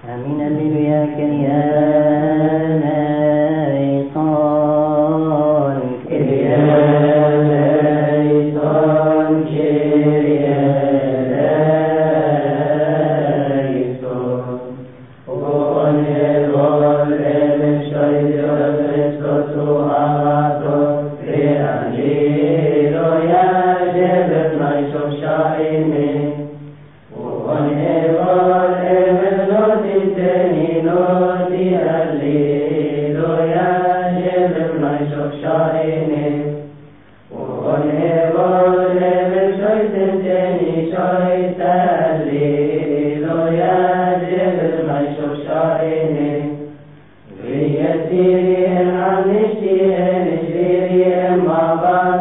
آمين هللويا كريانيسون كريانيسون كريانيسون ونظل بشير Christus amato Hallelujah Jebet Naishov Shaini ونظل Noti Hallelujah Jebet Naishov Shaini ونظل بشيتني شيت Hallelujah Jebet Naishov Shaini ويسيرين عن نشترين مع بعض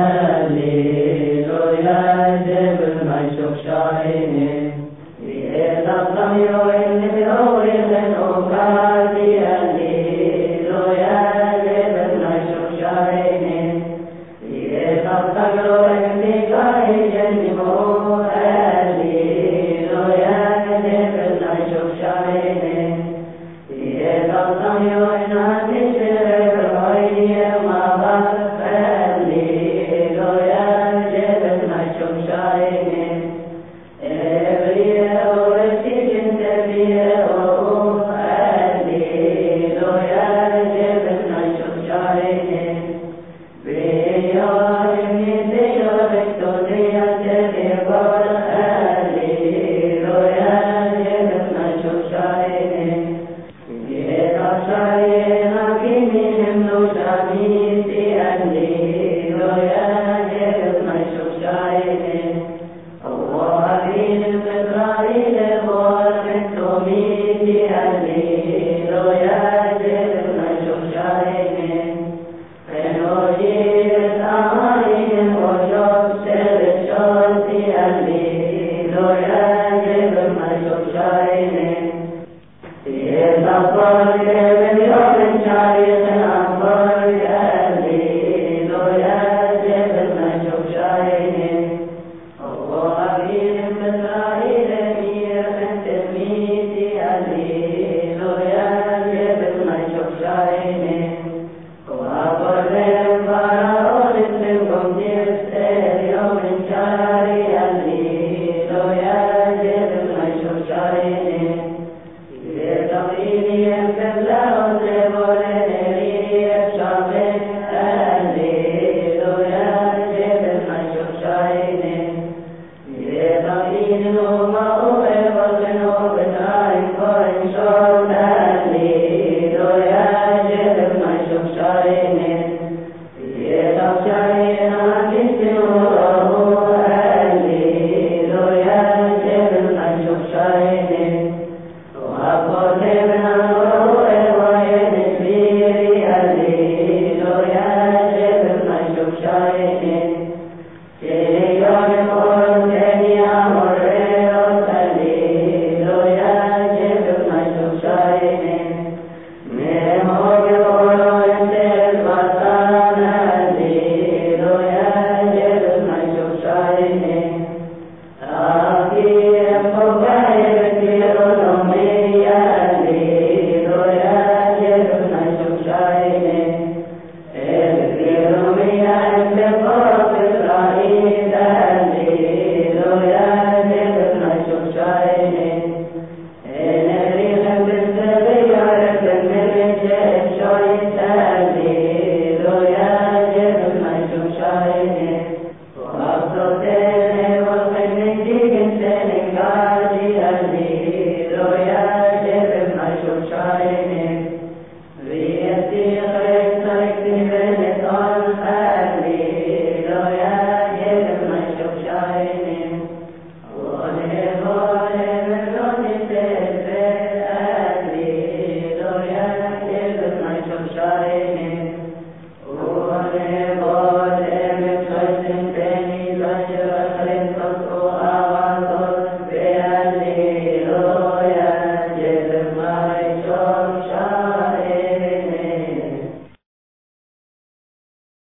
هللويا جبل ما يشوف شعيني ويتقم يوين بأول أوقاتي هللويا جبل ما يشوف شعيني ويتقم يوين بقاي جنبه هللويا جبل ما يشوف شعيني Hallelujah,